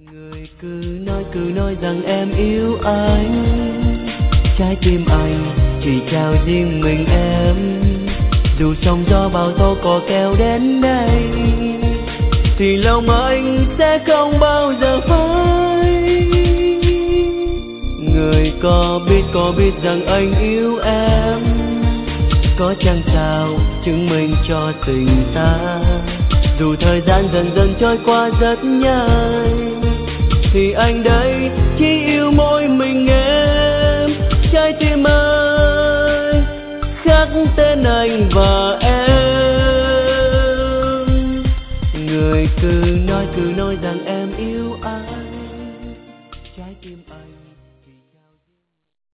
Người cứ nói rằng em yêu anh, trái tim anh chỉ trao riêng mình em. Dù sóng gió bao tố có kéo đến đây, thì lòng anh sẽ không bao giờ phai. Người có biết rằng anh yêu em, có chăng sao chứng minh cho tình ta. Dù thời gian dần dần trôi qua rất nhanh, thì anh đây chỉ yêu mỗi mình em. Trái tim ơi, khắc tên anh và em. Người cứ nói rằng em yêu anh,